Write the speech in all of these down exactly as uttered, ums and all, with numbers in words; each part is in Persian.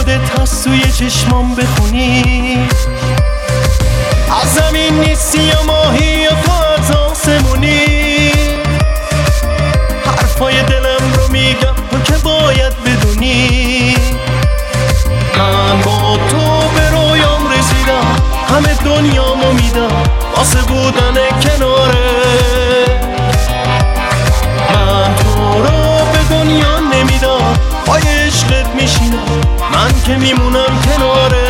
خودت هست توی چشمام بخونی. از زمین نیستی یا ماهی یا تو از آسمونی. حرفای دلم رو میگم تو که باید بدونی. من با تو به رویام رسیدم، همه دنیامو میدم واسه بودن کناره. من تو رو به دنیا نمیدم، پای عشقت میشینم، من که میمونم کناره.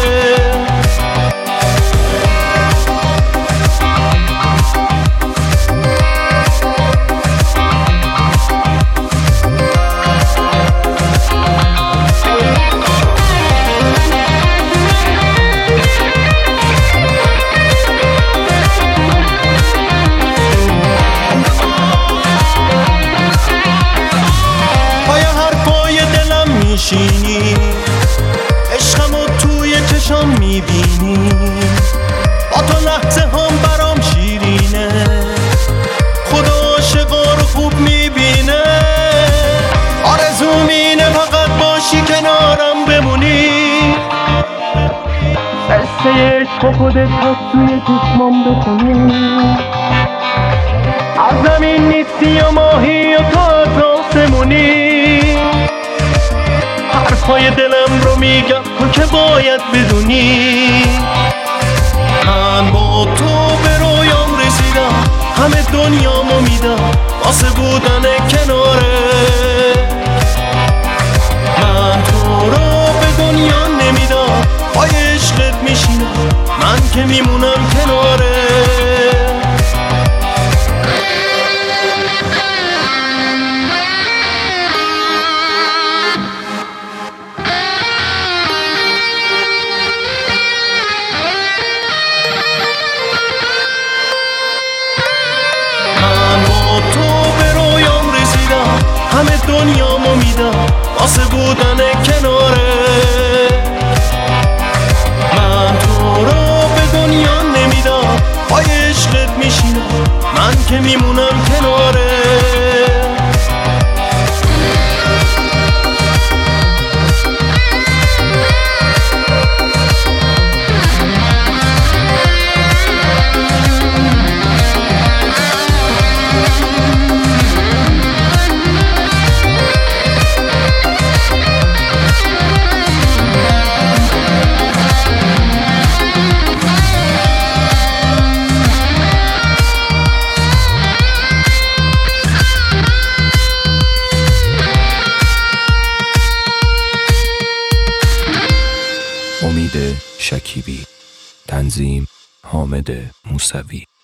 عشقمو توی چشام میبینی، با تو لحظه هم برام شیرینه. خدا عاشقا رو خوب میبینه، آرزوم اینه فقط باشی کنارم بمونی. قصه عشق خودت هست توی چشمام بخونی. از زمین نیستی یا ماهی یا تو از آسمونی. حرفای دلم رو میگم تو که باید بدونی. من با تو به رویام رسیدم، همه دنیامو میدم واسه بودن کناره. من تو رو به دنیا نمیدم، پای عشقت میشینم، من که میمونم کناره. همه دنیامو میدم واسه بودن کناره. من تو رو به دنیا نمیدم، پای عشقت میشینم، من که میمونم کناره. امید شکیبی، تنظیم حامد موسوی.